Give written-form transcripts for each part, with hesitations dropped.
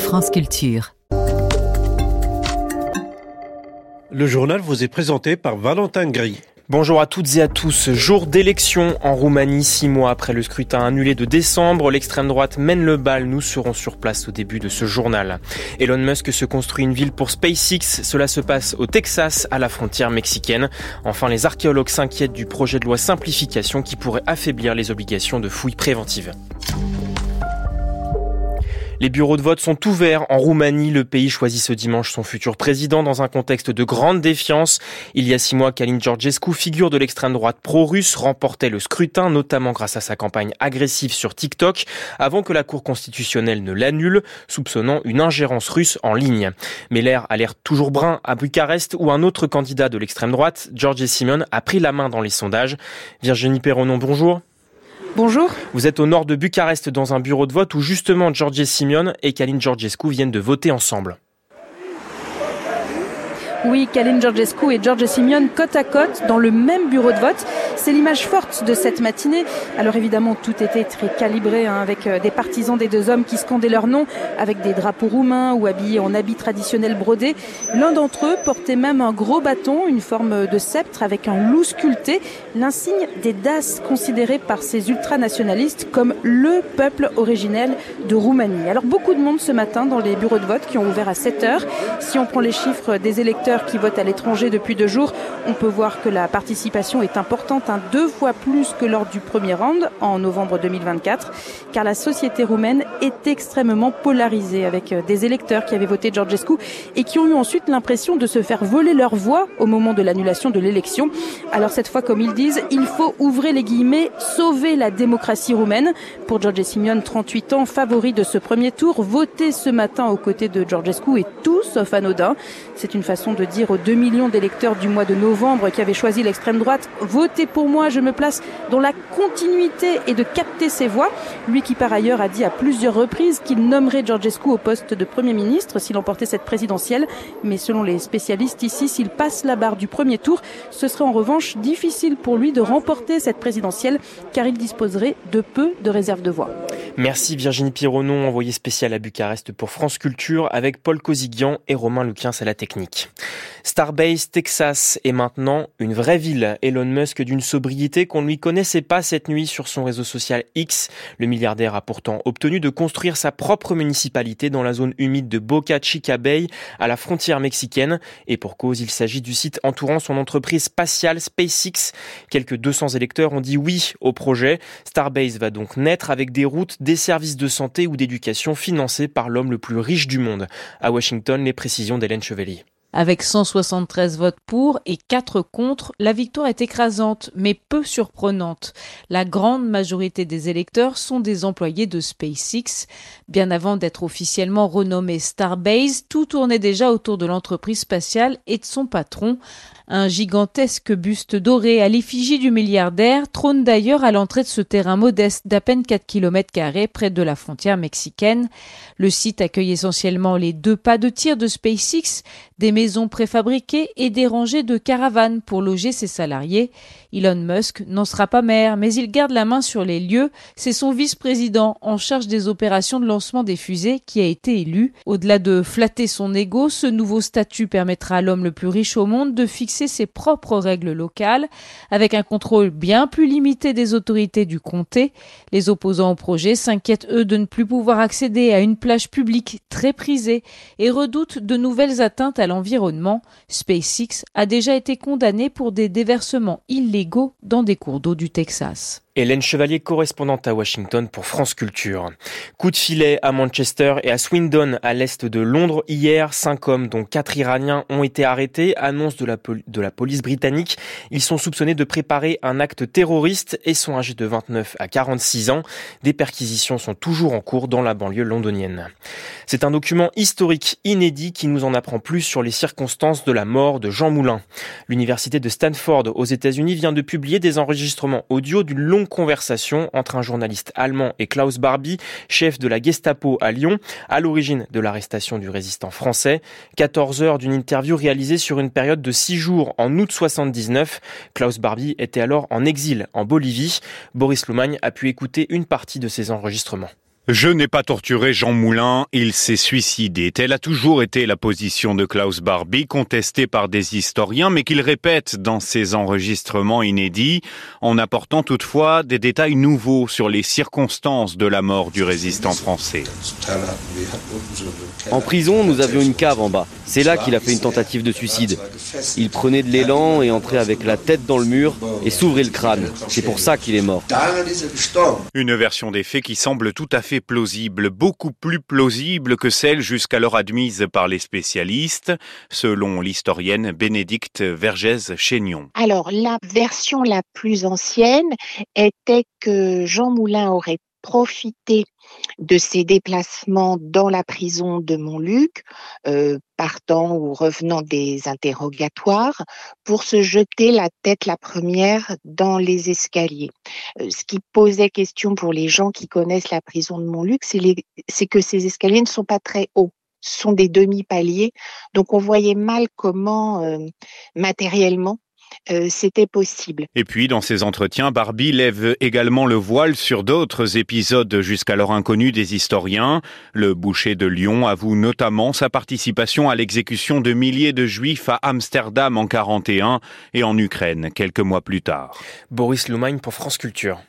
France Culture. Le journal vous est présenté par Valentin Gris. Bonjour à toutes et à tous. Jour d'élection en Roumanie, 6 mois après le scrutin annulé de décembre. L'extrême droite mène le bal. Nous serons sur place au début de ce journal. Elon Musk se construit une ville pour SpaceX. Cela se passe au Texas, à la frontière mexicaine. Enfin, les archéologues s'inquiètent du projet de loi simplification qui pourrait affaiblir les obligations de fouilles préventives. Les bureaux de vote sont ouverts en Roumanie. Le pays choisit ce dimanche son futur président dans un contexte de grande défiance. Il y a 6 mois, Călin Georgescu, figure de l'extrême droite pro-russe, remportait le scrutin, notamment grâce à sa campagne agressive sur TikTok, avant que la Cour constitutionnelle ne l'annule, soupçonnant une ingérence russe en ligne. Mais l'air a l'air toujours brun à Bucarest, où un autre candidat de l'extrême droite, George Simion, a pris la main dans les sondages. Virginie Perronnon, bonjour. Bonjour. Vous êtes au nord de Bucarest dans un bureau de vote où justement George Simion et Călin Georgescu viennent de voter ensemble. Oui, Călin Georgescu et George Simion côte à côte dans le même bureau de vote. C'est l'image forte de cette matinée. Alors évidemment, tout était très calibré avec des partisans des deux hommes qui scandaient leur nom avec des drapeaux roumains ou habillés en habits traditionnels brodés. L'un d'entre eux portait même un gros bâton, une forme de sceptre avec un loup sculpté, l'insigne des DAS considérés par ces ultranationalistes comme le peuple originel de Roumanie. Alors beaucoup de monde ce matin dans les bureaux de vote qui ont ouvert à 7h. Si on prend les chiffres des électeurs qui votent à l'étranger depuis 2 jours, on peut voir que la participation est importante, 2 fois plus que lors du premier round en novembre 2024, car la société roumaine est extrêmement polarisée avec des électeurs qui avaient voté Georgescu et qui ont eu ensuite l'impression de se faire voler leur voix au moment de l'annulation de l'élection. Alors cette fois, comme ils disent, il faut, ouvrir les guillemets, sauver la démocratie roumaine. Pour George Simion, 38 ans, favori de ce premier tour, voter ce matin aux côtés de Georgescu est tout sauf anodin. C'est une façon de dire aux 2 millions d'électeurs du mois de novembre qui avaient choisi l'extrême droite, votez pour moi, je me place dans la continuité et de capter ses voix. Lui qui par ailleurs a dit à plusieurs reprises qu'il nommerait Georgescu au poste de Premier ministre s'il emportait cette présidentielle. Mais selon les spécialistes ici, s'il passe la barre du premier tour, ce serait en revanche difficile pour lui de remporter cette présidentielle car il disposerait de peu de réserve de voix. Merci Virginie Perronnon, envoyée spéciale à Bucarest pour France Culture avec Paul Kozigian et Romain Luquins à la technique. Starbase, Texas est maintenant une vraie ville. Elon Musk d'une sobriété qu'on ne lui connaissait pas cette nuit sur son réseau social X. Le milliardaire a pourtant obtenu de construire sa propre municipalité dans la zone humide de Boca Chica Bay, à la frontière mexicaine. Et pour cause, il s'agit du site entourant son entreprise spatiale SpaceX. Quelques 200 électeurs ont dit oui au projet. Starbase va donc naître avec des routes, des services de santé ou d'éducation financés par l'homme le plus riche du monde. À Washington, les précisions d'Hélène Chevalier. Avec 173 votes pour et 4 contre, la victoire est écrasante, mais peu surprenante. La grande majorité des électeurs sont des employés de SpaceX. Bien avant d'être officiellement renommé Starbase, tout tournait déjà autour de l'entreprise spatiale et de son patron. Un gigantesque buste doré à l'effigie du milliardaire trône d'ailleurs à l'entrée de ce terrain modeste d'à peine 4 km² près de la frontière mexicaine. Le site accueille essentiellement les 2 pas de tir de SpaceX, des maisons préfabriquées et des rangées de caravanes pour loger ses salariés. Elon Musk n'en sera pas maire, mais il garde la main sur les lieux. C'est son vice-président en charge des opérations de lancement des fusées qui a été élu. Au-delà de flatter son ego, ce nouveau statut permettra à l'homme le plus riche au monde de fixer ses propres règles locales, avec un contrôle bien plus limité des autorités du comté. Les opposants au projet s'inquiètent, eux, de ne plus pouvoir accéder à une plage publique très prisée et redoutent de nouvelles atteintes à l'environnement. SpaceX a déjà été condamné pour des déversements illégaux dans des cours d'eau du Texas. Hélène Chevalier, correspondante à Washington pour France Culture. Coup de filet à Manchester et à Swindon, à l'est de Londres. Hier, 5 hommes, dont 4 Iraniens, ont été arrêtés, annonce de la police britannique. Ils sont soupçonnés de préparer un acte terroriste et sont âgés de 29 à 46 ans. Des perquisitions sont toujours en cours dans la banlieue londonienne. C'est un document historique inédit qui nous en apprend plus sur les circonstances de la mort de Jean Moulin. L'université de Stanford aux États-Unis vient de publier des enregistrements audio d'une longue conversation entre un journaliste allemand et Klaus Barbie, chef de la Gestapo à Lyon, à l'origine de l'arrestation du résistant français. 14 heures d'une interview réalisée sur une période de 6 jours en août 79. Klaus Barbie était alors en exil en Bolivie. Boris Loumagne a pu écouter une partie de ces enregistrements. Je n'ai pas torturé Jean Moulin, il s'est suicidé. Telle a toujours été la position de Klaus Barbie, contestée par des historiens, mais qu'il répète dans ses enregistrements inédits, en apportant toutefois des détails nouveaux sur les circonstances de la mort du résistant français. En prison, nous avions une cave en bas. C'est là qu'il a fait une tentative de suicide. Il prenait de l'élan et entrait avec la tête dans le mur et s'ouvrait le crâne. C'est pour ça qu'il est mort. Une version des faits qui semble tout à fait plausible, beaucoup plus plausible que celle jusqu'alors admise par les spécialistes, selon l'historienne Bénédicte Vergès-Chénion. Alors, la version la plus ancienne était que Jean Moulin aurait profité de ses déplacements dans la prison de Montluc, partant ou revenant des interrogatoires, pour se jeter la tête la première dans les escaliers. Ce qui posait question pour les gens qui connaissent la prison de Montluc, c'est que ces escaliers ne sont pas très hauts. Ce sont des demi-paliers, donc on voyait mal comment, matériellement, c'était possible. Et puis, dans ses entretiens, Barbie lève également le voile sur d'autres épisodes jusqu'alors inconnus des historiens. Le boucher de Lyon avoue notamment sa participation à l'exécution de milliers de Juifs à Amsterdam en 1941 et en Ukraine quelques mois plus tard. Boris Loumagne pour France Culture.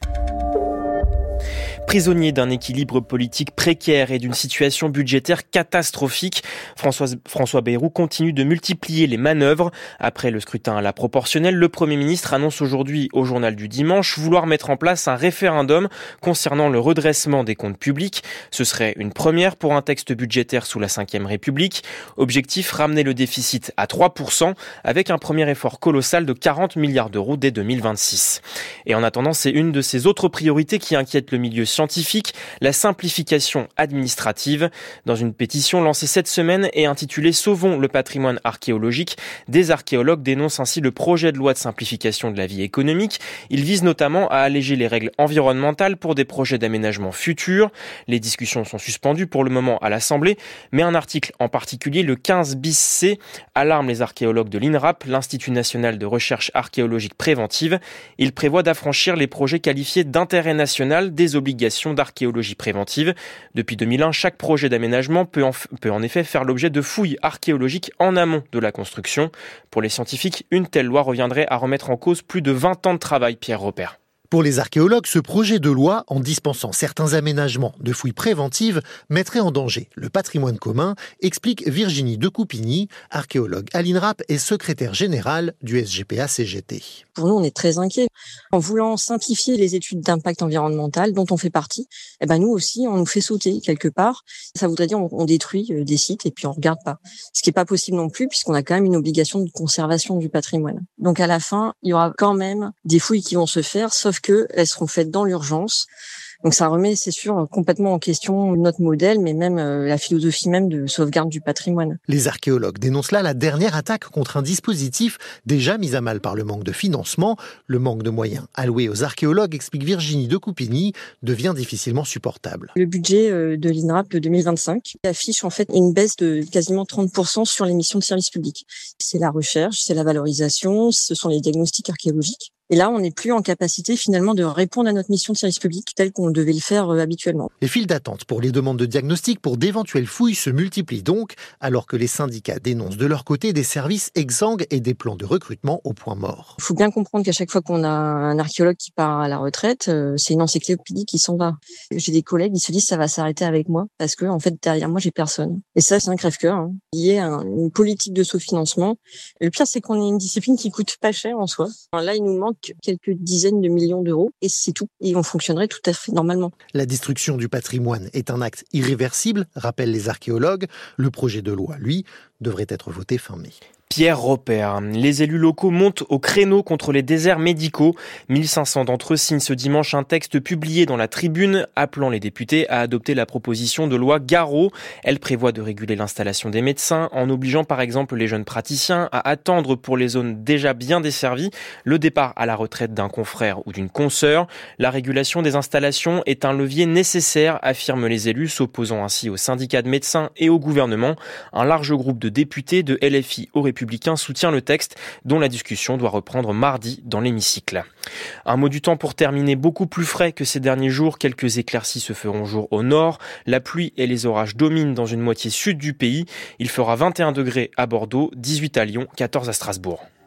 Prisonnier d'un équilibre politique précaire et d'une situation budgétaire catastrophique, François Bayrou continue de multiplier les manœuvres. Après le scrutin à la proportionnelle, le Premier ministre annonce aujourd'hui au journal du dimanche vouloir mettre en place un référendum concernant le redressement des comptes publics. Ce serait une première pour un texte budgétaire sous la Ve République. Objectif, ramener le déficit à 3%, avec un premier effort colossal de 40 milliards d'euros dès 2026. Et en attendant, c'est une de ces autres priorités qui inquiète le milieu scientifique, la simplification administrative. Dans une pétition lancée cette semaine et intitulée « Sauvons le patrimoine archéologique », des archéologues dénoncent ainsi le projet de loi de simplification de la vie économique. Il vise notamment à alléger les règles environnementales pour des projets d'aménagement futurs. Les discussions sont suspendues pour le moment à l'Assemblée, mais un article en particulier, le 15 bis C, alarme les archéologues de l'INRAP, l'Institut national de recherche archéologique préventive. Il prévoit d'affranchir les projets qualifiés d'intérêt national des obligations d'archéologie préventive. Depuis 2001, chaque projet d'aménagement peut en effet faire l'objet de fouilles archéologiques en amont de la construction. Pour les scientifiques, une telle loi reviendrait à remettre en cause plus de 20 ans de travail, Pierre Robert. Pour les archéologues, ce projet de loi, en dispensant certains aménagements de fouilles préventives, mettrait en danger le patrimoine commun, explique Virginie Decoupigny, archéologue à l'INRAP et secrétaire générale du SGPA-CGT. Pour nous, on est très inquiets. En voulant simplifier les études d'impact environnemental dont on fait partie, nous aussi, on nous fait sauter quelque part. Ça voudrait dire on détruit des sites et puis on regarde pas. Ce qui est pas possible non plus puisqu'on a quand même une obligation de conservation du patrimoine. Donc à la fin, il y aura quand même des fouilles qui vont se faire, sauf qu'elles seront faites dans l'urgence. Donc ça remet, c'est sûr, complètement en question notre modèle, mais même la philosophie même de sauvegarde du patrimoine. Les archéologues dénoncent là la dernière attaque contre un dispositif déjà mis à mal par le manque de financement. Le manque de moyens alloués aux archéologues, explique Virginie Decoupigny, devient difficilement supportable. Le budget de l'INRAP de 2025 affiche en fait une baisse de quasiment 30% sur les missions de service public. C'est la recherche, c'est la valorisation, ce sont les diagnostics archéologiques. Et là, on n'est plus en capacité finalement de répondre à notre mission de service public telle qu'on devait le faire habituellement. Les files d'attente pour les demandes de diagnostic pour d'éventuelles fouilles se multiplient donc, alors que les syndicats dénoncent de leur côté des services exsangues et des plans de recrutement au point mort. Il faut bien comprendre qu'à chaque fois qu'on a un archéologue qui part à la retraite, c'est une encyclopédie qui s'en va. J'ai des collègues, ils se disent ça va s'arrêter avec moi parce que en fait derrière moi j'ai personne. Et ça c'est un crève-cœur. Il y a une politique de sous-financement. Le pire c'est qu'on est une discipline qui coûte pas cher en soi. Là il nous manque quelques dizaines de millions d'euros et c'est tout. Et on fonctionnerait tout à fait normalement. La destruction du patrimoine est un acte irréversible, rappellent les archéologues. Le projet de loi, lui, devrait être voté fin mai. Pierre Robert. Les élus locaux montent au créneau contre les déserts médicaux. 1500 d'entre eux signent ce dimanche un texte publié dans la Tribune appelant les députés à adopter la proposition de loi Garot. Elle prévoit de réguler l'installation des médecins en obligeant par exemple les jeunes praticiens à attendre pour les zones déjà bien desservies le départ à la retraite d'un confrère ou d'une consoeur. La régulation des installations est un levier nécessaire, affirment les élus, s'opposant ainsi aux syndicats de médecins et au gouvernement. Un large groupe de députés de LFI aurait Républicain soutient le texte dont la discussion doit reprendre mardi dans l'hémicycle. Un mot du temps pour terminer, beaucoup plus frais que ces derniers jours. Quelques éclaircies se feront jour au nord. La pluie et les orages dominent dans une moitié sud du pays. Il fera 21 degrés à Bordeaux, 18 à Lyon, 14 à Strasbourg.